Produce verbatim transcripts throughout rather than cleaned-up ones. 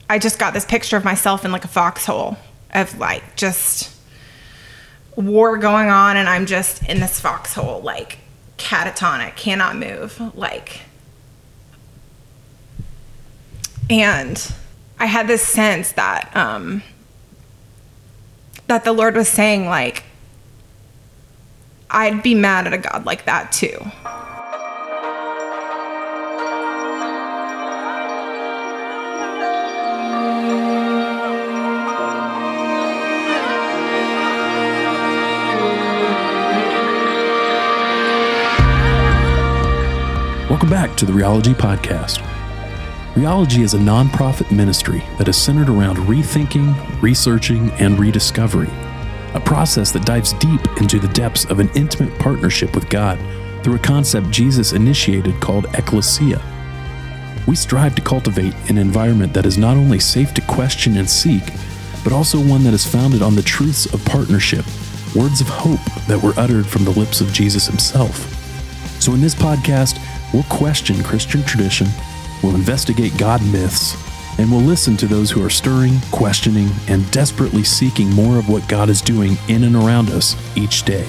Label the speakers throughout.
Speaker 1: I just got this picture of myself in like a foxhole of like just war going on, and I'm just in this foxhole, like catatonic, cannot move, like, and I had this sense that um that the Lord was saying, like, I'd be mad at a God like that too.
Speaker 2: Welcome back to the Rheology Podcast. Rheology is a nonprofit ministry that is centered around rethinking, researching, and rediscovery, a process that dives deep into the depths of an intimate partnership with God through a concept Jesus initiated called ecclesia. We strive to cultivate an environment that is not only safe to question and seek, but also one that is founded on the truths of partnership, words of hope that were uttered from the lips of Jesus himself. So in this podcast, we'll question Christian tradition, we'll investigate God myths, and we'll listen to those who are stirring, questioning, and desperately seeking more of what God is doing in and around us each day.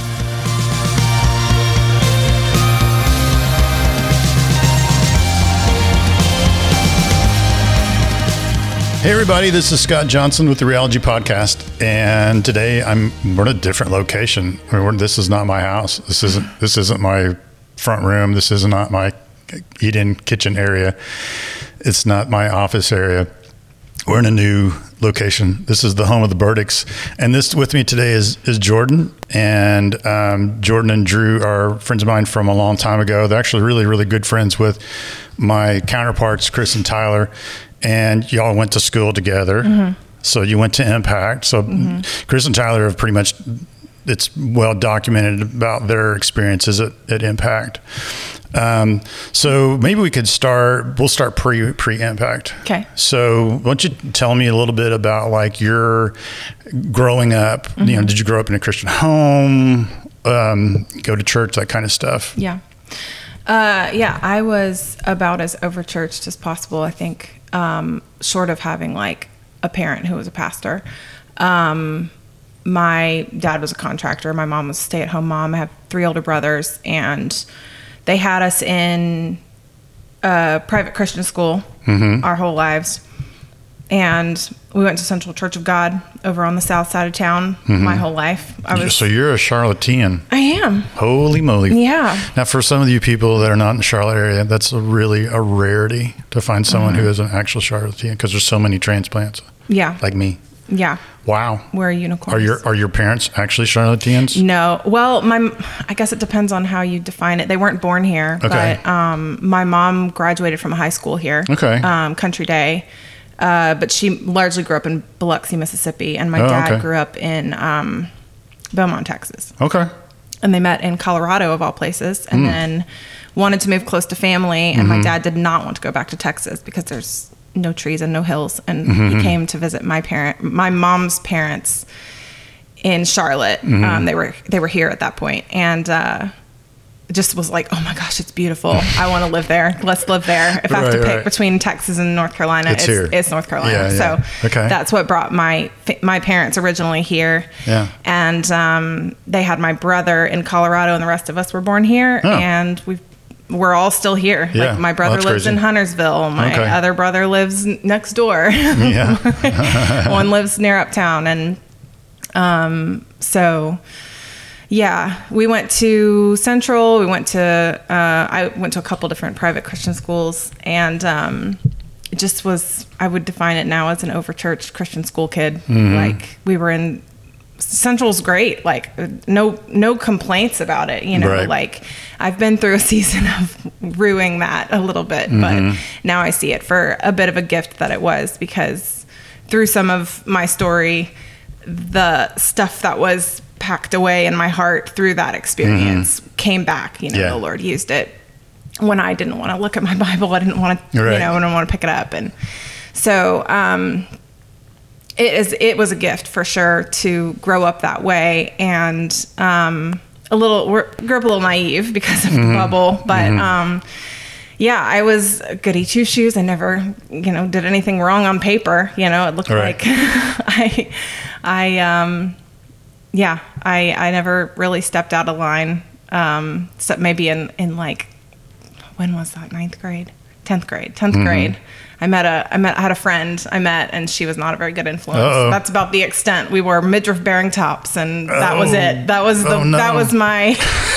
Speaker 3: Hey everybody, this is Scott Johnson with the Rheology Podcast, and today I'm we're in a different location. I mean, we're, this is not my house. This isn't this isn't my front room. This is not my eat-in kitchen area. It's not my office area. We're in a new location. This is the home of the Burdicks, and this with me today is is Jordan. And um, Jordan and Drew are friends of mine from a long time ago. They're actually really, really good friends with my counterparts, Chris and Tyler. And y'all went to school together. Mm-hmm. So you went to Impact. So mm-hmm. Chris and Tyler have pretty much, it's well documented about their experiences at, at Impact. Um, so maybe we could start, we'll start pre, pre-Impact.
Speaker 1: Okay.
Speaker 3: So why don't you tell me a little bit about like your growing up, mm-hmm. you know, did you grow up in a Christian home, um, go to church, that kind of stuff?
Speaker 1: Yeah. Uh, yeah, I was about as over-churched as possible, I think, um, short of having like a parent who was a pastor. Um, my dad was a contractor. My mom was a stay-at-home mom. I have three older brothers, and they had us in a private Christian school mm-hmm. our whole lives. And we went to Central Church of God over on the south side of town mm-hmm. my whole life. I was,
Speaker 3: so you're a Charlottean.
Speaker 1: I am.
Speaker 3: Holy moly.
Speaker 1: Yeah.
Speaker 3: Now, for some of you people that are not in the Charlotte area, that's a really a rarity to find someone mm-hmm. who is an actual Charlottean, because there's so many transplants.
Speaker 1: Yeah.
Speaker 3: Like me.
Speaker 1: Yeah.
Speaker 3: Wow.
Speaker 1: We're unicorns.
Speaker 3: Are your are your parents actually Charlotteans?
Speaker 1: No. Well, my I guess it depends on how you define it. They weren't born here,
Speaker 3: okay.
Speaker 1: but um, my mom graduated from high school here.
Speaker 3: Okay.
Speaker 1: Um, Country Day. Uh, but she largely grew up in Biloxi, Mississippi, and my
Speaker 3: oh,
Speaker 1: dad
Speaker 3: okay.
Speaker 1: grew up in um, Beaumont, Texas.
Speaker 3: Okay.
Speaker 1: And they met in Colorado, of all places, and mm. then wanted to move close to family. And mm-hmm. my dad did not want to go back to Texas because there's no trees and no hills. And mm-hmm. he came to visit my parent, my mom's parents in Charlotte. Mm-hmm. Um, they were they were here at that point, and uh, just was like, oh my gosh, it's beautiful. I want to live there. Let's live there. If I have
Speaker 3: right,
Speaker 1: to pick
Speaker 3: right.
Speaker 1: between Texas and North Carolina,
Speaker 3: it's,
Speaker 1: it's,
Speaker 3: here.
Speaker 1: it's North Carolina.
Speaker 3: Yeah, yeah.
Speaker 1: So
Speaker 3: okay.
Speaker 1: that's what brought my my parents originally here.
Speaker 3: Yeah.
Speaker 1: And um, they had my brother in Colorado, and the rest of us were born here.
Speaker 3: Oh.
Speaker 1: And we we're all still here.
Speaker 3: Yeah.
Speaker 1: Like my brother
Speaker 3: oh,
Speaker 1: lives
Speaker 3: crazy.
Speaker 1: in Huntersville. My
Speaker 3: okay.
Speaker 1: other brother lives n- next door.
Speaker 3: Yeah.
Speaker 1: One lives near Uptown. And um, so... Yeah, we went to Central. We went to, uh, I went to a couple different private Christian schools, and um, it just was, I would define it now as an over-churched Christian school kid. Mm-hmm. Like, we were in, Central's great, like, no no complaints about it, you know,
Speaker 3: right.
Speaker 1: like, I've been through a season of ruining that a little bit, mm-hmm. but now I see it for a bit of a gift that it was, because through some of my story, the stuff that was packed away in my heart through that experience mm-hmm. came back. You know, yeah. the Lord used it when I didn't want to look at my Bible. I didn't want to, right. you know, I didn't want to pick it up. And so um, it is, it was a gift for sure to grow up that way. And um, a little, we're, grew up a little naive because of mm-hmm. the bubble, but mm-hmm. um, yeah, I was goody two shoes. I never, you know, did anything wrong on paper. You know, it looked
Speaker 3: Right.
Speaker 1: like I, I, um, yeah, I, I never really stepped out of line. Um, except maybe in, in like, when was that? Ninth grade, tenth grade, tenth
Speaker 3: Mm-hmm.
Speaker 1: grade. I met a, I met, I had a friend I met, and she was not a very good influence.
Speaker 3: Uh-oh.
Speaker 1: That's about the extent. We wore midriff bearing tops, and that was
Speaker 3: Oh.
Speaker 1: it. That was the,
Speaker 3: Oh, no.
Speaker 1: that was my.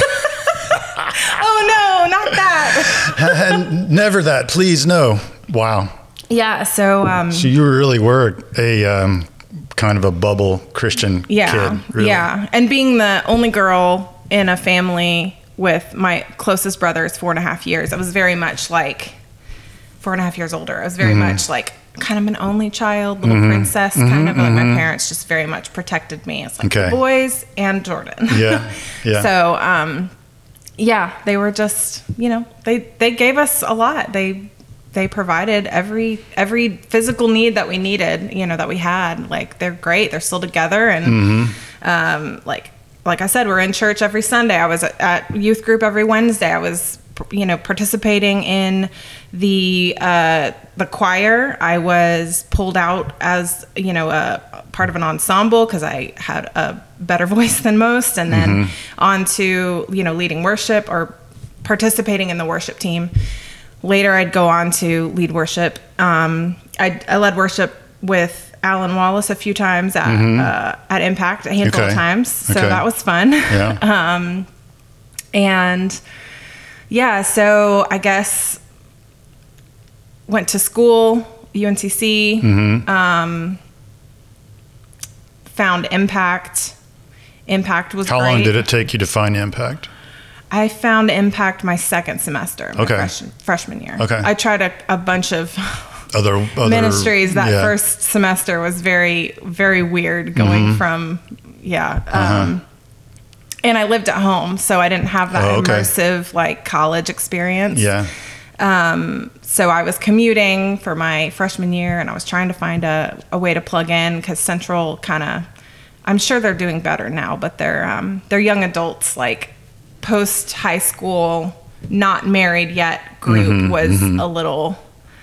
Speaker 1: Oh no, not that.
Speaker 3: Never that. Please, no. Wow.
Speaker 1: Yeah. So, um,
Speaker 3: So you really were a um, kind of a bubble Christian
Speaker 1: yeah,
Speaker 3: kid. Really.
Speaker 1: yeah. And being the only girl in a family with my closest brother is four and a half years. I was very much like four and a half years older. I was very
Speaker 3: Mm-hmm.
Speaker 1: much like kind of an only child, little princess, kind of like my parents just very much protected me. It's like
Speaker 3: Mm-hmm. Okay.
Speaker 1: the boys and Jordan.
Speaker 3: Yeah. Yeah.
Speaker 1: So, um, yeah, they were just, you know, they, they gave us a lot. They, they provided every, every physical need that we needed, you know, that we had. Like, they're great. They're still together. And,
Speaker 3: Mm-hmm.
Speaker 1: um, like, like I said, we're in church every Sunday. I was at, at youth group every Wednesday. I was, you know, participating in the, uh, the choir. I was pulled out as, you know, a part of an ensemble because I had a better voice than most, and then
Speaker 3: Mm-hmm.
Speaker 1: on to, you know, leading worship or participating in the worship team. Later, I'd go on to lead worship. Um, I, I led worship with Alan Wallace a few times at, uh, at Impact, a handful
Speaker 3: Okay.
Speaker 1: of times. So
Speaker 3: Okay.
Speaker 1: that was fun.
Speaker 3: Yeah.
Speaker 1: um, and yeah, so I guess went to school, U N C C,
Speaker 3: Mm-hmm.
Speaker 1: um, found Impact. Impact was
Speaker 3: How
Speaker 1: great.
Speaker 3: long did it take you to find Impact?
Speaker 1: I found Impact my second semester, my
Speaker 3: Okay.
Speaker 1: fresh, freshman year.
Speaker 3: Okay.
Speaker 1: I tried a, a bunch of
Speaker 3: Other, other
Speaker 1: ministries. That
Speaker 3: yeah.
Speaker 1: first semester was very, very weird going
Speaker 3: Mm-hmm.
Speaker 1: from, yeah.
Speaker 3: Uh-huh.
Speaker 1: Um, and I lived at home, so I didn't have that
Speaker 3: Oh, okay.
Speaker 1: immersive like college experience.
Speaker 3: Yeah.
Speaker 1: Um, so I was commuting for my freshman year, and I was trying to find a, a way to plug in because Central kind of, I'm sure they're doing better now, but they're um, they're young adults, like post high school, not married yet group
Speaker 3: Mm-hmm,
Speaker 1: was a little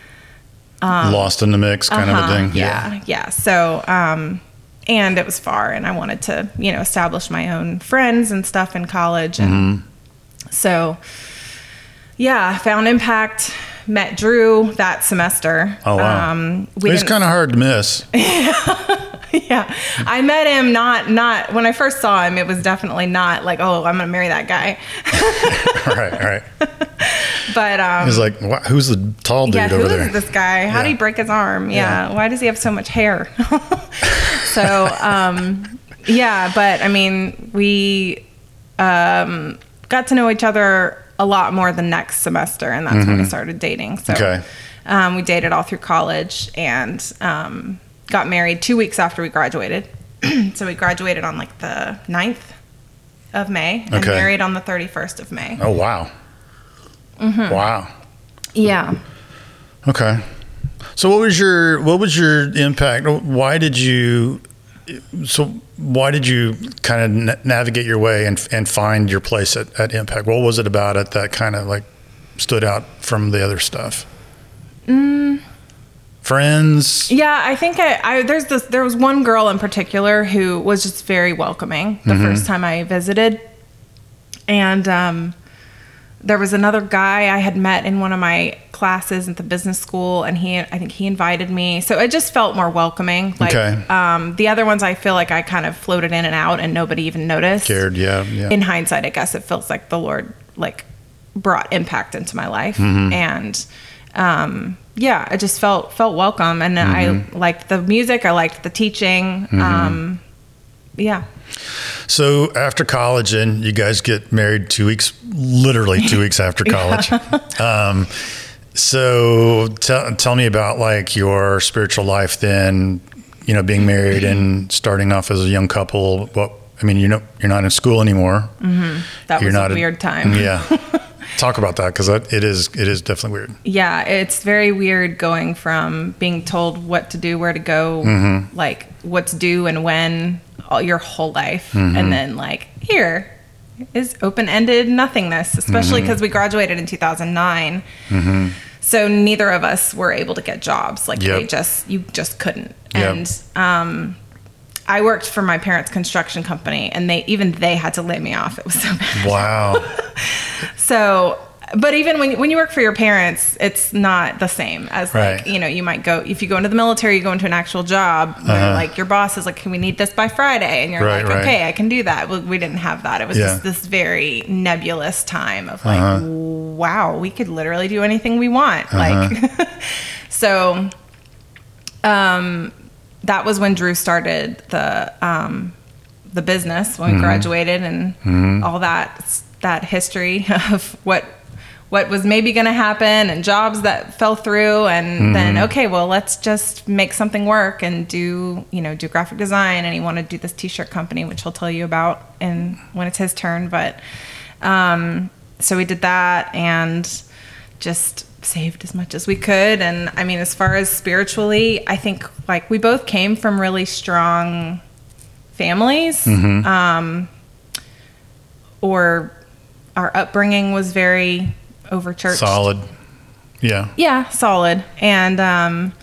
Speaker 3: Lost in the mix kind of a
Speaker 1: uh-huh,
Speaker 3: thing.
Speaker 1: Yeah, yeah. So, um, and it was far, and I wanted to, you know, establish my own friends and stuff in college, and
Speaker 3: Mm-hmm.
Speaker 1: so, yeah, found Impact, met Drew that semester.
Speaker 3: Oh, wow.
Speaker 1: Um, we
Speaker 3: It's
Speaker 1: didn't-
Speaker 3: kind of hard to miss.
Speaker 1: yeah, I met him not not when I first saw him. It was definitely not like, oh, I'm gonna marry that guy.
Speaker 3: Right, right.
Speaker 1: But um,
Speaker 3: He's like, "Wha- who's the tall dude
Speaker 1: yeah, who
Speaker 3: over
Speaker 1: is
Speaker 3: there?
Speaker 1: this guy? How did he
Speaker 3: Yeah.
Speaker 1: break his arm? Yeah.
Speaker 3: Yeah.
Speaker 1: Why does he have so much hair? So, um, yeah, but I mean, we um, got to know each other a lot more the next semester, and that's when we started dating. So,
Speaker 3: Mm-hmm. Okay.
Speaker 1: um, we dated all through college and um, got married two weeks after we graduated. So we graduated on like the ninth of May and
Speaker 3: Okay.
Speaker 1: married on the thirty-first of May.
Speaker 3: Oh, wow.
Speaker 1: Mm-hmm.
Speaker 3: Wow.
Speaker 1: Yeah.
Speaker 3: Okay. So what was your what was your impact? Why did you so why did you kind of na- navigate your way and and find your place at, at Impact? What was it about it that kind of like stood out from the other stuff?
Speaker 1: Mm.
Speaker 3: Friends?
Speaker 1: Yeah, I think I, I there's this there was one girl in particular who was just very welcoming the
Speaker 3: Mm-hmm.
Speaker 1: first time I visited. And um there was another guy I had met in one of my classes at the business school, and he I think he invited me. So it just felt more welcoming. Like
Speaker 3: Okay.
Speaker 1: um the other ones I feel like I kind of floated in and out and nobody even noticed.
Speaker 3: Cared, yeah, yeah.
Speaker 1: In hindsight, I guess it feels like the Lord like brought Impact into my life.
Speaker 3: Mm-hmm.
Speaker 1: And um yeah, I just felt felt welcome, and
Speaker 3: Mm-hmm.
Speaker 1: I liked the music, I liked the teaching. Um yeah.
Speaker 3: So after college, and you guys get married two weeks, literally two weeks after college. Um, so tell tell me about like your spiritual life then, you know, being married and starting off as a young couple. What I mean, you know, you're not in school anymore.
Speaker 1: That
Speaker 3: You're
Speaker 1: was
Speaker 3: not
Speaker 1: a
Speaker 3: in-
Speaker 1: weird time.
Speaker 3: Yeah. Talk about that, because it is it is definitely weird.
Speaker 1: Yeah, it's very weird going from being told what to do, where to go, like what's due and when all your whole life, and then like, here, is open-ended nothingness, especially because mm-hmm. we graduated in two thousand nine. Mm-hmm. So neither of us were able to get jobs. Like yep. they just, you just couldn't. Yep. And um, I worked for my parents' construction company, and they even they had to lay me off. It was so bad.
Speaker 3: Wow.
Speaker 1: So, but even when when you work for your parents, it's not the same as right. like, you know, you might go, if you go into the military, you go into an actual job, uh-huh. where like your boss is like, can we need this by Friday? And you're right, like, okay, right. I can do that. Well, we didn't have that. It was yeah. just this very nebulous time of like, uh-huh. wow, we could literally do anything we want. Uh-huh. Like, so, um, that was when Drew started the, um, the business when mm-hmm. we graduated and mm-hmm. all that, that history of what, what was maybe going to happen and jobs that fell through. And mm-hmm. then, okay, well, let's just make something work and do, you know, do graphic design. And he wanted to do this t-shirt company, which he'll tell you about in when it's his turn. But, um, so we did that and just saved as much as we could. And I mean, as far as spiritually, I think like we both came from really strong families, mm-hmm. um, or our upbringing was very over church.
Speaker 3: Solid. Yeah.
Speaker 1: Yeah. Solid. And, um,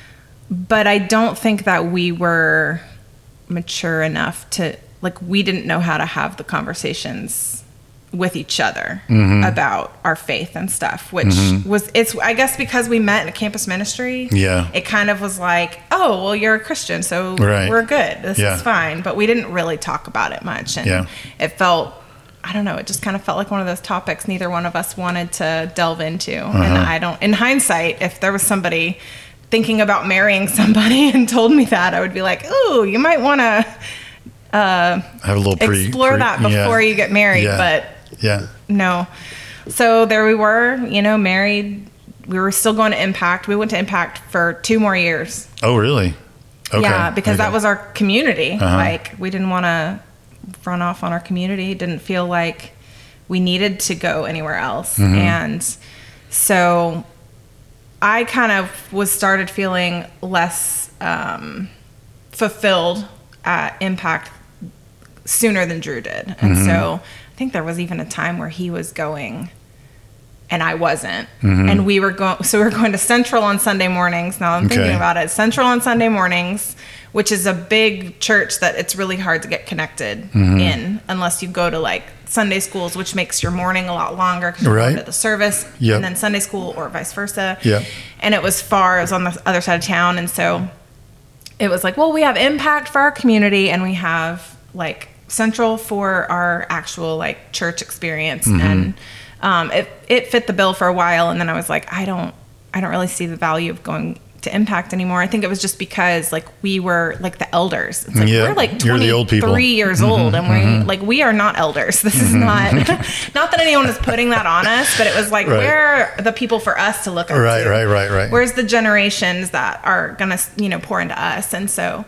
Speaker 1: but I don't think that we were mature enough to, like, we didn't know how to have the conversations with each other mm-hmm. about our faith and stuff, which mm-hmm. was, it's, I guess because we met in a campus ministry.
Speaker 3: Yeah.
Speaker 1: It kind of was like, oh, well, you're a Christian, so right. we're good. This yeah. is fine. But we didn't really talk about it much. And yeah. it felt, I don't know, it just kind of felt like one of those topics neither one of us wanted to delve into. Uh-huh. And I don't, in hindsight, if there was somebody thinking about marrying somebody and told me that, I would be like, ooh, you might want to uh, have a little pre, explore pre, that before yeah. you get married. Yeah. But yeah, no. So there we were, you know, married. We were still going to Impact. We went to Impact for two more years.
Speaker 3: Oh, really? Okay.
Speaker 1: Yeah, because
Speaker 3: okay.
Speaker 1: that was our community.
Speaker 3: Uh-huh.
Speaker 1: Like, we didn't want to run off on our community. Didn't feel like we needed to go anywhere else. Mm-hmm. And so I kind of was started feeling less um, fulfilled at Impact sooner than Drew did. And mm-hmm. so I think there was even a time where he was going and I wasn't. Mm-hmm. And we were going, so we were going to Central on Sunday mornings. Now I'm okay. thinking about it. Central on Sunday mornings, which is a big church that it's really hard to get connected mm-hmm. in unless you go to like Sunday schools, which makes your morning a lot longer because you're right. going to the service yep. and then Sunday school or vice versa.
Speaker 3: Yep.
Speaker 1: And it was far, it was on the other side of town. And so it was like, well, we have Impact for our community and we have like Central for our actual like church experience. Mm-hmm. And um, it, it fit the bill for a while. And then I was like, I don't, I don't really see the value of going to Impact anymore. I think it was just because like we were like the elders. It's like yeah, we're like twenty-three years mm-hmm, old and mm-hmm. we like we are not elders. This is not not that anyone is putting that on us, but it was like right. where are the people for us to look up
Speaker 3: right,
Speaker 1: to?
Speaker 3: Right, right, right.
Speaker 1: Where's the generations that are gonna, you know, pour into us? And so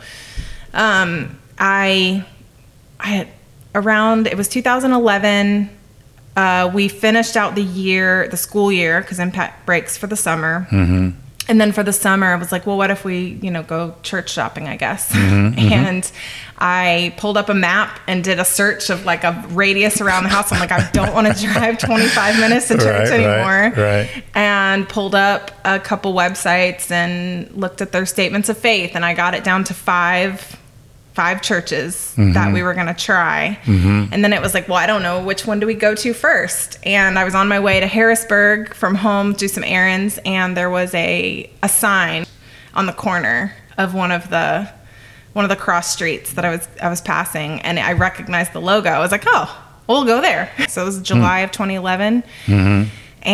Speaker 1: um I I had around it was two thousand eleven. Uh, we finished out the year, the school year, because Impact breaks for the summer. Mm-hmm. And then for the summer, I was like, well, what if we, you know, go church shopping, I guess. Mm-hmm, and mm-hmm. I pulled up a map and did a search of like a radius around the house. I'm like, I don't want to drive twenty-five minutes to church right, anymore. Right, right. And pulled up a couple websites and looked at their statements of faith. And I got it down to five five churches mm-hmm. that we were going to try. Mm-hmm. And then it was like, well, I don't know, which one do we go to first? And I was on my way to Harrisburg from home to do some errands. And there was a, a sign on the corner of one of the, one of the cross streets that I was, I was passing. And I recognized the logo. I was like, oh, we'll go there. So it was July mm. of twenty eleven. Mm-hmm.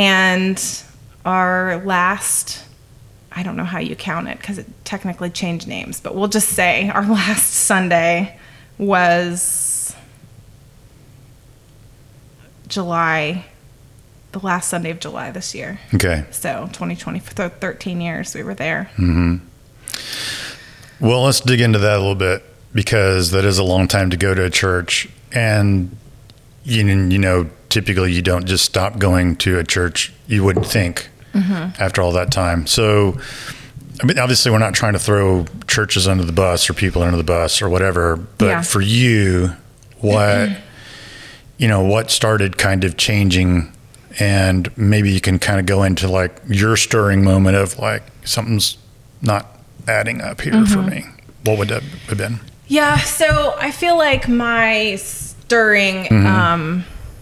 Speaker 1: And our last, I don't know how you count it because it technically changed names, but we'll just say our last Sunday was July, the last Sunday of July this year.
Speaker 3: Okay.
Speaker 1: So twenty twenty, for thirteen years we were there.
Speaker 3: Mm-hmm. Well, let's dig into that a little bit because that is a long time to go to a church. And, you, you know, typically you don't just stop going to a church, you wouldn't think. Mm-hmm. After all that time. So, I mean, obviously we're not trying to throw churches under the bus or people under the bus or whatever, but yeah. for you, what, you know, what started kind of changing, and maybe you can kind of go into like your stirring moment of like, something's not adding up here mm-hmm. for me. What would that have been?
Speaker 1: Yeah. So I feel like my stirring, mm-hmm. um,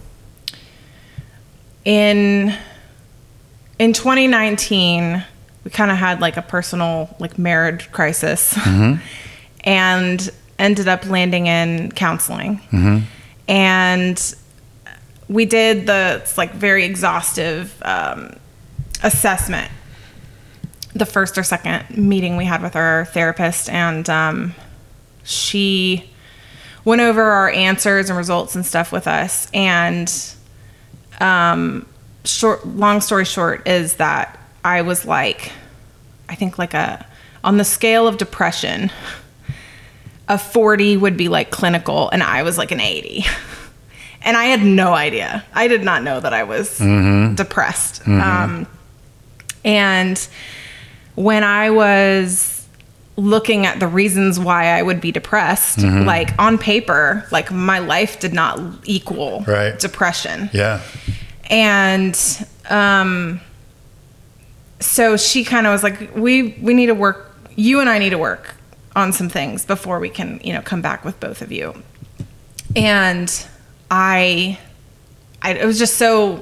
Speaker 1: in, in twenty nineteen, we kind of had like a personal like marriage crisis mm-hmm. and ended up landing in counseling. Mm-hmm. And we did the it's like very exhaustive um, assessment the first or second meeting we had with our therapist, and um, she went over our answers and results and stuff with us. And um, short, long story short is that I was like, I think like a on the scale of depression, a forty would be like clinical, and I was like an eighty. And I had no idea. I did not know that I was mm-hmm. depressed. Mm-hmm. Um, and when I was looking at the reasons why I would be depressed, mm-hmm. like on paper, like my life did not equal
Speaker 3: right.
Speaker 1: depression.
Speaker 3: Yeah.
Speaker 1: And um, so she kind of was like, we, we need to work, you and I need to work on some things before we can, you know, come back with both of you. And I, I, it was just so,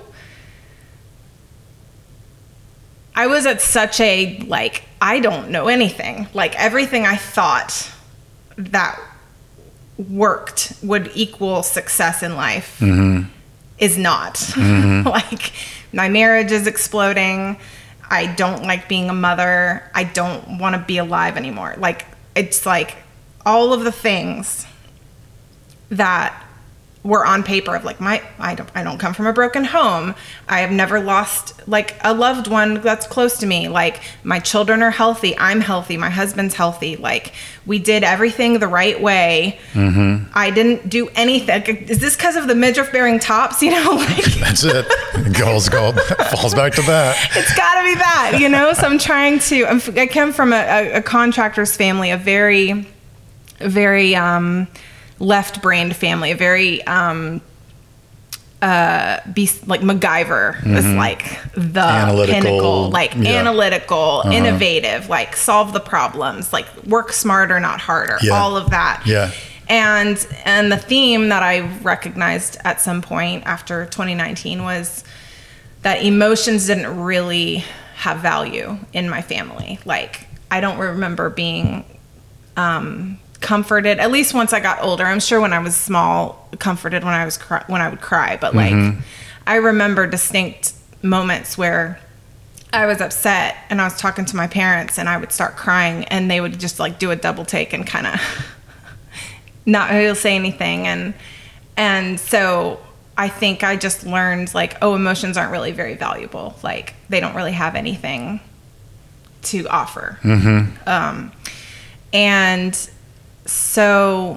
Speaker 1: I was at such a, like, I don't know anything. Like, everything I thought that worked would equal success in life mm-hmm. is not. Mm-hmm. Like, my marriage is exploding. I don't like being a mother. I don't want to be alive anymore. Like, it's like all of the things that were on paper of like my, I don't, I don't come from a broken home. I have never lost like a loved one that's close to me. Like, my children are healthy. I'm healthy. My husband's healthy. Like, we did everything the right way. Mm-hmm. I didn't do anything. Is this because of the midriff bearing tops? You know, like
Speaker 3: that's it. Goals, goal falls back to that.
Speaker 1: It's gotta be that, you know? So I'm trying to, I'm, I come from a, a, a contractor's family, a very, very, um, left-brained family, a very um uh be like MacGyver mm-hmm. was like the analytical, pinnacle, like yeah. analytical, uh-huh. innovative, like solve the problems, like work smarter, not harder, yeah. all of that.
Speaker 3: Yeah.
Speaker 1: And and the theme that I recognized at some point after twenty nineteen was that emotions didn't really have value in my family. Like, I don't remember being um comforted, at least once I got older. I'm sure when I was small, comforted when I was cry- when I would cry, but like mm-hmm. I remember distinct moments where I was upset and I was talking to my parents and I would start crying and they would just like do a double take and kind of not really say anything. And and so I think I just learned like, oh, emotions aren't really very valuable. Like, they don't really have anything to offer. Mm-hmm. Um, and So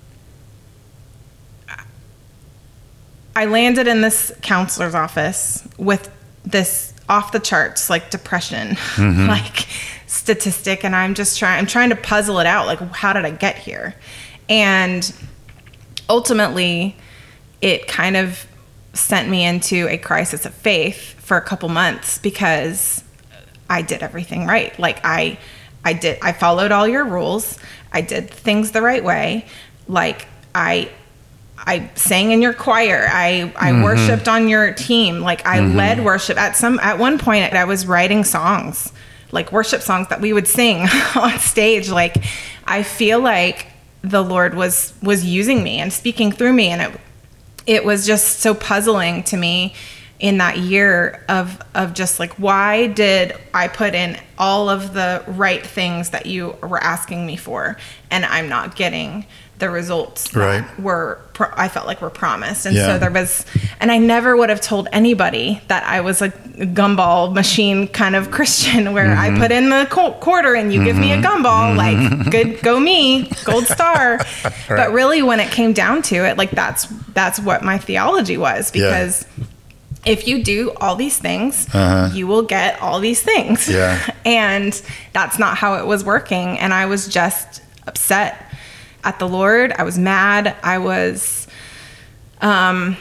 Speaker 1: I landed in this counselor's office with this off the charts, like depression, mm-hmm. like statistic. And I'm just trying, I'm trying to puzzle it out. Like, how did I get here? And ultimately it kind of sent me into a crisis of faith for a couple months because I did everything right. Like I, I did, I followed all your rules. I did things the right way. Like I, I sang in your choir. I, I mm-hmm. worshiped on your team. Like I mm-hmm. led worship at some, at one point I was writing songs, like worship songs that we would sing on stage. Like, I feel like the Lord was, was using me and speaking through me. And it, it was just so puzzling to me in that year of, of just like, why did I put in all of the right things that you were asking me for, and I'm not getting the results
Speaker 3: right.
Speaker 1: that were, I felt like were promised. And
Speaker 3: yeah.
Speaker 1: so there was, and I never would have told anybody that I was a gumball machine kind of Christian where mm-hmm. I put in the quarter and you mm-hmm. give me a gumball, mm-hmm. like good, go me, gold star. right. But really when it came down to it, like that's, that's what my theology was, because yeah. if you do all these things, uh-huh. you will get all these things.
Speaker 3: Yeah.
Speaker 1: And that's not how it was working. And I was just upset at the Lord. I was mad. I was um,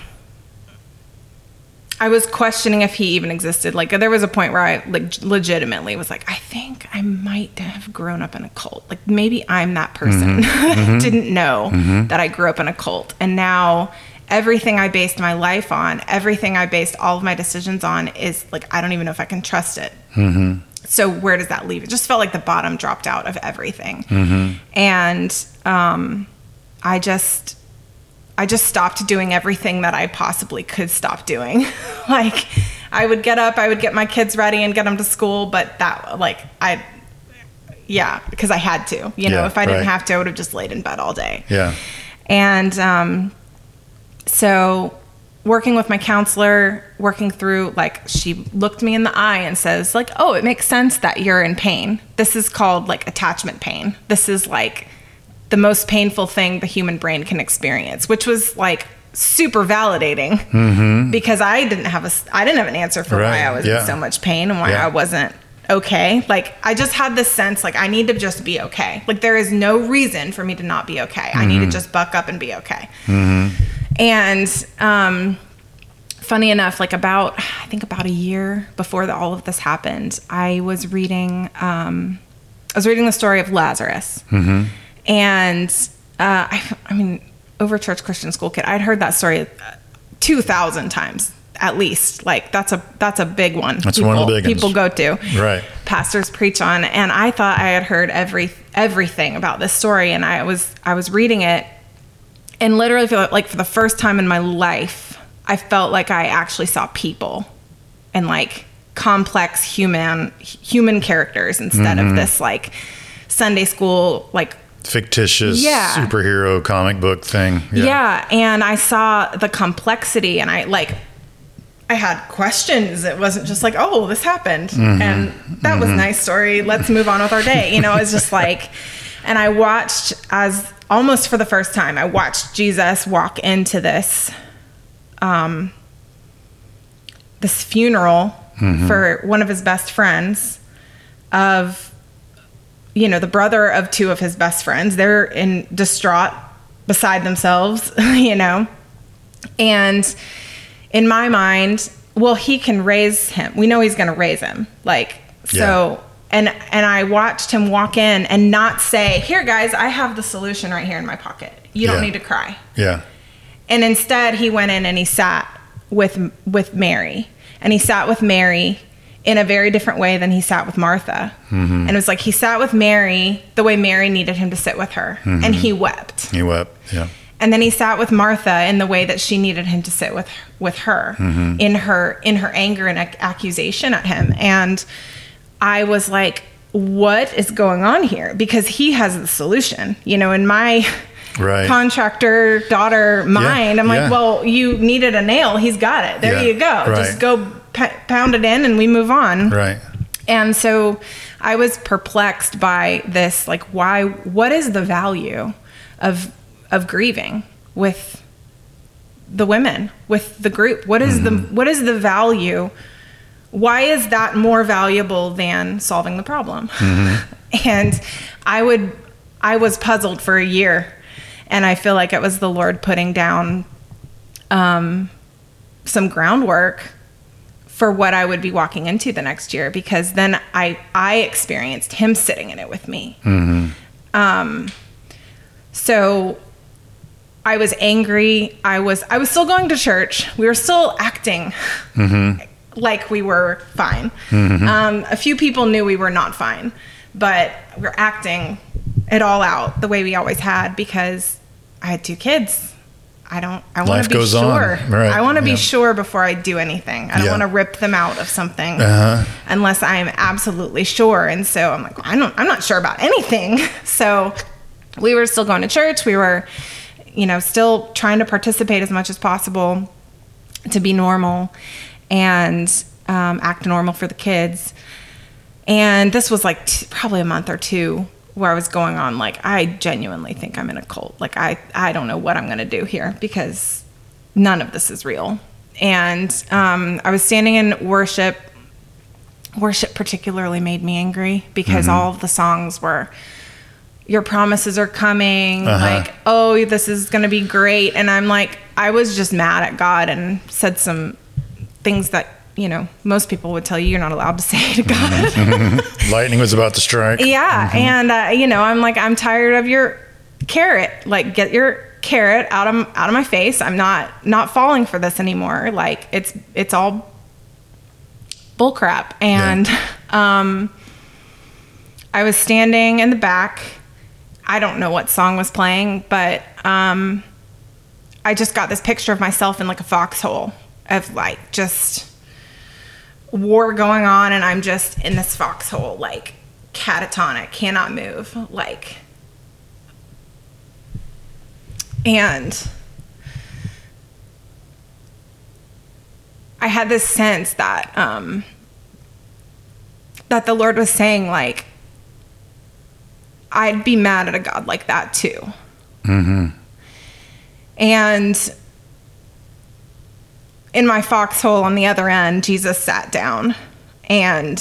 Speaker 1: I was questioning if he even existed. Like, there was a point where I like legitimately was like, I think I might have grown up in a cult. Like, maybe I'm that person
Speaker 3: Mm-hmm.
Speaker 1: that
Speaker 3: Mm-hmm.
Speaker 1: didn't know
Speaker 3: Mm-hmm.
Speaker 1: that I grew up in a cult. And now everything I based my life on, everything I based all of my decisions on is like, I don't even know if I can trust it.
Speaker 3: Mm-hmm.
Speaker 1: So where does that leave? It just felt like the bottom dropped out of everything.
Speaker 3: Mm-hmm.
Speaker 1: And um, I just... I just stopped doing everything that I possibly could stop doing. Like, I would get up, I would get my kids ready and get them to school, but that, like, I, yeah, because I had to. You know,
Speaker 3: Yeah,
Speaker 1: if I didn't
Speaker 3: right.
Speaker 1: have to, I would have just laid in bed all day.
Speaker 3: Yeah.
Speaker 1: And um, so working with my counselor, working through, like, she looked me in the eye and says, like, oh, it makes sense that you're in pain. This is called, like, attachment pain. This is, like, the most painful thing the human brain can experience, which was like super validating
Speaker 3: Mm-hmm.
Speaker 1: because I didn't have a, I didn't have an answer for
Speaker 3: Right,
Speaker 1: why I was
Speaker 3: yeah.
Speaker 1: in so much pain and why
Speaker 3: Yeah.
Speaker 1: I wasn't okay. Like, I just had this sense, like, I need to just be okay. Like, there is no reason for me to not be okay. I need to just buck up and be okay.
Speaker 3: Mm-hmm.
Speaker 1: And, um, funny enough, like about, I think about a year before the, all of this happened, I was reading, um, I was reading the story of Lazarus.
Speaker 3: Mm-hmm.
Speaker 1: And uh, I, I mean, over Church Christian School Kid, I'd heard that story two thousand times at least. Like, that's a that's a big one.
Speaker 3: That's
Speaker 1: people,
Speaker 3: one of the big
Speaker 1: people
Speaker 3: ones.
Speaker 1: go to.
Speaker 3: Right.
Speaker 1: Pastors preach on, and I thought I had heard every everything about this story, and I was I was reading it, and literally feel like for the first time in my life, I felt like I actually saw people, and like complex human human characters instead
Speaker 3: Mm-hmm.
Speaker 1: of this like Sunday school like.
Speaker 3: Fictitious
Speaker 1: Yeah.
Speaker 3: superhero comic book thing.
Speaker 1: Yeah. And I saw the complexity, and I like, I had questions. It wasn't just like, oh, this happened.
Speaker 3: Mm-hmm.
Speaker 1: And that was a nice story. Let's move on with our day. You know, it was just like, and I watched as almost for the first time, I watched Jesus walk into this, um, this funeral
Speaker 3: Mm-hmm.
Speaker 1: for one of his best friends of, you know, the brother of two of his best friends. They're in distraught, beside themselves, you know. And in my mind, well, he can raise him. We know he's going to raise him. Like, so,
Speaker 3: Yeah.
Speaker 1: and and I watched him walk in and not say, here, guys, I have the solution right here in my pocket. You don't
Speaker 3: Yeah.
Speaker 1: need to cry.
Speaker 3: Yeah.
Speaker 1: And instead, he went in and he sat with with Mary. And he sat with Mary in a very different way than he sat with Martha.
Speaker 3: Mm-hmm.
Speaker 1: And it was like he sat with Mary the way Mary needed him to sit with her.
Speaker 3: Mm-hmm.
Speaker 1: And he wept.
Speaker 3: He wept. Yeah.
Speaker 1: And then he sat with Martha in the way that she needed him to sit with with her
Speaker 3: Mm-hmm.
Speaker 1: in her in her anger and ac- accusation at him. And I was like, what is going on here? Because he has the solution. You know, in my
Speaker 3: Right.
Speaker 1: contractor daughter mind, I'm like,
Speaker 3: yeah.
Speaker 1: well, you needed a nail. He's got it. There
Speaker 3: Yeah,
Speaker 1: you go.
Speaker 3: right.
Speaker 1: Just go p- pound it in and we move on.
Speaker 3: Right.
Speaker 1: And so I was perplexed by this, like, why, what is the value of, of grieving with the women, with the group? What is
Speaker 3: Mm-hmm.
Speaker 1: the, what is the value? Why is that more valuable than solving the problem?
Speaker 3: Mm-hmm.
Speaker 1: And I would, I was puzzled for a year, and I feel like it was the Lord putting down, um, some groundwork for what I would be walking into the next year, because then I I experienced him sitting in it with me.
Speaker 3: Mm-hmm.
Speaker 1: Um, so I was angry. I was I was still going to church. We were still acting
Speaker 3: Mm-hmm.
Speaker 1: like we were fine.
Speaker 3: Mm-hmm.
Speaker 1: Um, a few people knew we were not fine, but we were acting it all out the way we always had, because I had two kids. I don't, I want
Speaker 3: Life
Speaker 1: to be
Speaker 3: goes on.
Speaker 1: sure.
Speaker 3: Right.
Speaker 1: I want to
Speaker 3: Yeah.
Speaker 1: be sure before I do anything. I don't
Speaker 3: Yeah.
Speaker 1: want to rip them out of something
Speaker 3: Uh-huh.
Speaker 1: unless I am absolutely sure. And so I'm like, well, I don't, I'm not sure about anything. So we were still going to church. We were, you know, still trying to participate as much as possible to be normal and um, act normal for the kids. And this was like t- probably a month or two where I was going on, like, I genuinely think I'm in a cult. Like, I, I don't know what I'm going to do here, because none of this is real. And um, I was standing in worship. Worship particularly made me angry, because
Speaker 3: Mm-hmm.
Speaker 1: all of the songs were your promises are coming.
Speaker 3: Uh-huh.
Speaker 1: Like, oh, this is going to be great. And I'm like, I was just mad at God and said some things that, you know, most people would tell you you're not allowed to say to God.
Speaker 3: Mm-hmm. Lightning was about to strike.
Speaker 1: Yeah. Mm-hmm. And, uh, you know, I'm like, I'm tired of your carrot. Like, get your carrot out of, out of my face. I'm not, not falling for this anymore. Like, it's, it's all bull crap. And, yeah. um, I was standing in the back. I don't know what song was playing, but, um, I just got this picture of myself in like a foxhole of like just war going on. And I'm just in this foxhole, like catatonic, cannot move. Like, and I had this sense that, um, that the Lord was saying, like, I'd be mad at a God like that too. Mm-hmm. And in my foxhole on the other end, Jesus sat down, and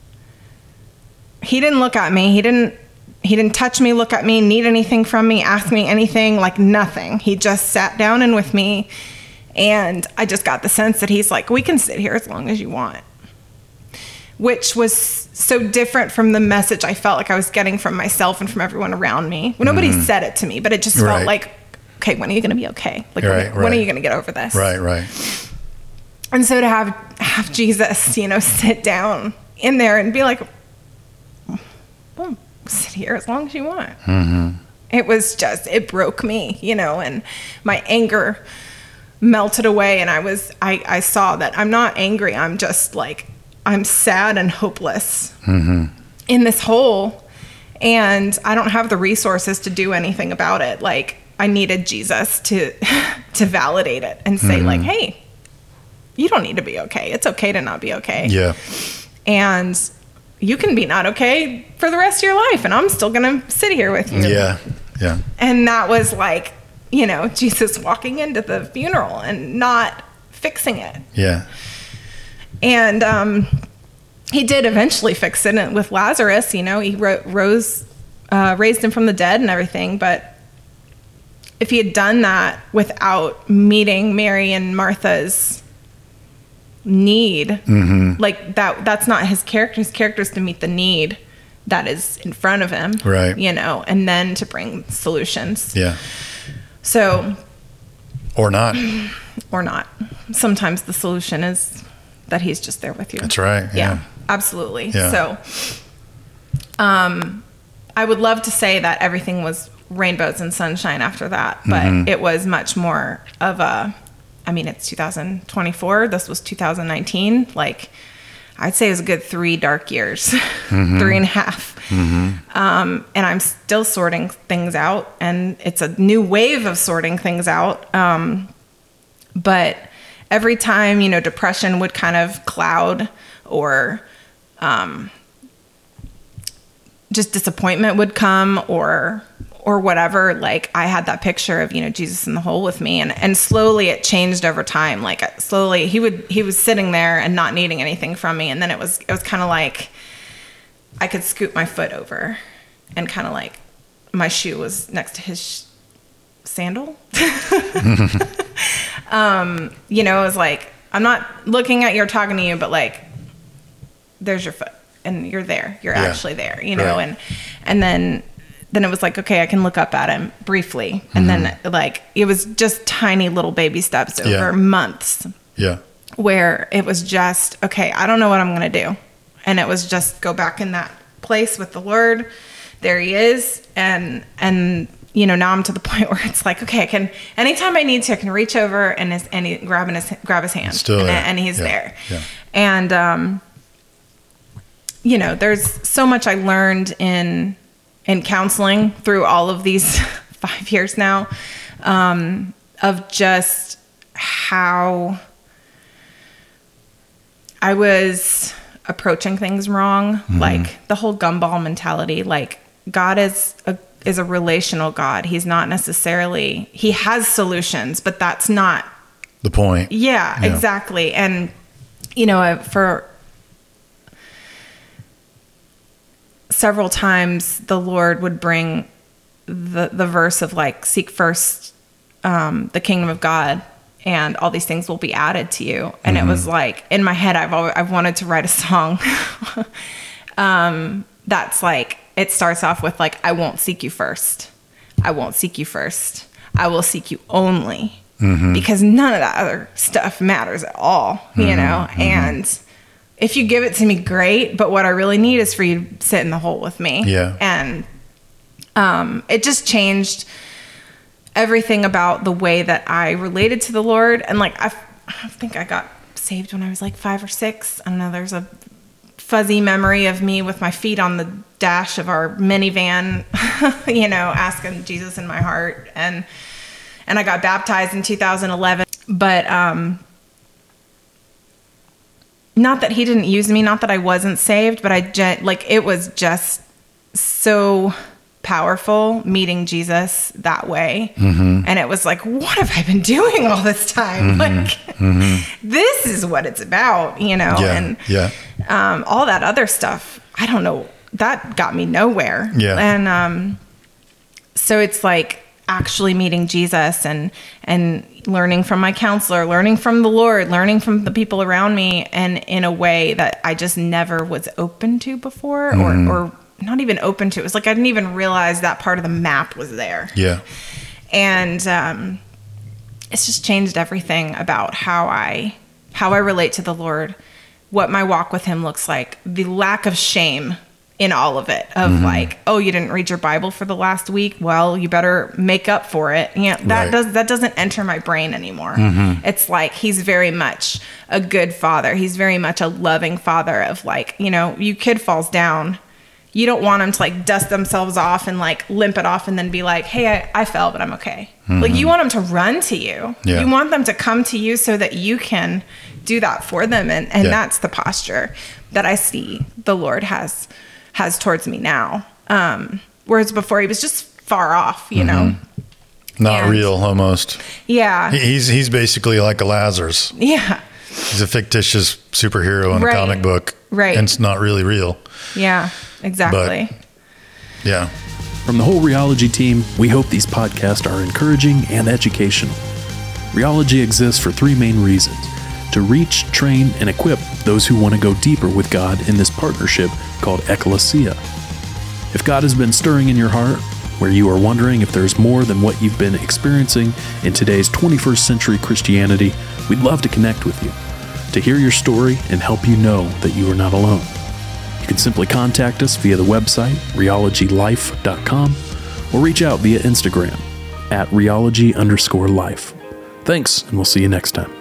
Speaker 1: he didn't look at me. He didn't, he didn't touch me, look at me, need anything from me, ask me anything, like nothing. He just sat down and with me. And I just got the sense that he's like, we can sit here as long as you want. Which was so different from the message I felt like I was getting from myself and from everyone around me. Well, nobody mm. said it to me, but it just felt
Speaker 3: right.
Speaker 1: like, okay, when are you going to be okay? Like,
Speaker 3: right,
Speaker 1: when,
Speaker 3: right.
Speaker 1: when are you going to get over this?
Speaker 3: Right, right.
Speaker 1: And so to have, have Jesus, you know, sit down in there and be like, well, sit here as long as you want. Mm-hmm. It was just, it broke me, you know, and my anger melted away. And I was, I, I saw that I'm not angry. I'm just like, I'm sad and hopeless mm-hmm. in this hole. And I don't have the resources to do anything about it. Like, I needed Jesus to, to validate it and say mm-hmm. like, hey, you don't need to be okay. It's okay to not be okay.
Speaker 3: Yeah.
Speaker 1: And you can be not okay for the rest of your life, and I'm still going to sit here with you.
Speaker 3: Yeah. Yeah.
Speaker 1: And that was like, you know, Jesus walking into the funeral and not fixing it.
Speaker 3: Yeah.
Speaker 1: And um, he did eventually fix it with Lazarus. You know, he ro- rose, uh, raised him from the dead and everything. But if he had done that without meeting Mary and Martha's need, mm-hmm. like that, that's not his character. His character is to meet the need that is in front of him.
Speaker 3: Right.
Speaker 1: You know, and then to bring solutions.
Speaker 3: Yeah.
Speaker 1: So.
Speaker 3: Or not.
Speaker 1: Or not. Sometimes the solution is that he's just there with you.
Speaker 3: That's right. Yeah,
Speaker 1: yeah absolutely.
Speaker 3: Yeah.
Speaker 1: So, um, I would love to say that everything was rainbows and sunshine after that, but mm-hmm. it was much more of a, I mean, it's two thousand twenty-four. This was two thousand nineteen. Like, I'd say it was a good three dark years, mm-hmm. three and a half. Mm-hmm. Um, and I'm still sorting things out, and it's a new wave of sorting things out. Um, but every time, you know, depression would kind of cloud, or um, just disappointment would come, or or whatever, like I had that picture of, you know, Jesus in the hole with me, and, and slowly it changed over time. Like slowly he would, he was sitting there and not needing anything from me. And then it was, it was kind of like I could scoot my foot over, and kind of like my shoe was next to his sh- sandal. um, you know, it was like, I'm not looking at you or talking to you, but like, there's your foot and you're there, you're yeah. actually there, you know? Right. And, and then, then it was like, okay, I can look up at him briefly. And mm-hmm. then like, it was just tiny little baby steps over
Speaker 3: yeah.
Speaker 1: months.
Speaker 3: Yeah.
Speaker 1: Where it was just, okay, I don't know what I'm going to do. And it was just go back in that place with the Lord. There he is. And, and, you know, now I'm to the point where it's like, okay, I can, anytime I need to, I can reach over and his, and he, grab his, grab his hand.
Speaker 3: Still
Speaker 1: and,
Speaker 3: there.
Speaker 1: and he's
Speaker 3: yeah.
Speaker 1: there.
Speaker 3: Yeah.
Speaker 1: And, um, you know, there's so much I learned in, in counseling through all of these five years now, um, of just how I was approaching things wrong. Mm-hmm. Like the whole gumball mentality, like God is a, is a relational God. He's not necessarily, he has solutions, but that's not
Speaker 3: the point.
Speaker 1: Yeah, yeah. Exactly. And, you know, for several times the Lord would bring the the verse of like, seek first um, the kingdom of God, and all these things will be added to you. And mm-hmm. it was like, in my head, I've always, I've wanted to write a song um, that's like, it starts off with like, I won't seek you first. I won't seek you first. I will seek you only. Mm-hmm. Because none of that other stuff matters at all, mm-hmm. you know? Mm-hmm. And if you give it to me, great. But what I really need is for you to sit in the hole with me.
Speaker 3: Yeah.
Speaker 1: And um, it just changed everything about the way that I related to the Lord. And like, I, I think I got saved when I was like five or six. I don't know. There's a fuzzy memory of me with my feet on the dash of our minivan, you know, asking Jesus in my heart. And, and I got baptized in two thousand eleven, but, um, not that he didn't use me, not that I wasn't saved, but I just, like, it was just so powerful meeting Jesus that way. Mm-hmm. And it was like, what have I been doing all this time? Mm-hmm. Like, mm-hmm. this is what it's about, you know?
Speaker 3: Yeah.
Speaker 1: And
Speaker 3: yeah.
Speaker 1: Um, all that other stuff, I don't know, that got me nowhere.
Speaker 3: Yeah.
Speaker 1: And um, so it's like actually meeting Jesus and, and learning from my counselor, learning from the Lord, learning from the people around me, and in a way that I just never was open to before, mm-hmm. or, or not even open to. It was like I didn't even realize that part of the map was there.
Speaker 3: Yeah.
Speaker 1: And um, it's just changed everything about how I how I relate to the Lord, what my walk with him looks like, the lack of shame in all of it, of mm-hmm. like, oh, you didn't read your Bible for the last week? Well, you better make up for it. You know, that right. does that doesn't enter my brain anymore. Mm-hmm. It's like he's very much a good father. He's very much a loving father of like, you know, your kid falls down. You don't want them to like dust themselves off and like limp it off and then be like, hey, I, I fell, but I'm okay. Mm-hmm. Like you want them to run to you. Yeah. You want them to come to you so that you can do that for them. And, and yeah. that's the posture that I see the Lord has has towards me now. Um, whereas before he was just far off, you mm-hmm. know.
Speaker 3: Not and, real almost.
Speaker 1: Yeah.
Speaker 3: He, he's he's basically like a Lazarus.
Speaker 1: Yeah.
Speaker 3: He's a fictitious superhero in right. a comic book.
Speaker 1: Right.
Speaker 3: And it's not really real.
Speaker 1: Yeah, exactly.
Speaker 3: But, yeah.
Speaker 2: From the whole Rheology team, we hope these podcasts are encouraging and educational. Rheology exists for three main reasons: to reach, train, and equip those who want to go deeper with God in this partnership called Ecclesia. If God has been stirring in your heart, where you are wondering if there's more than what you've been experiencing in today's twenty-first century Christianity, we'd love to connect with you, to hear your story and help you know that you are not alone. You can simply contact us via the website, rheology life dot com, or reach out via Instagram at rheology underscore life. Thanks, and we'll see you next time.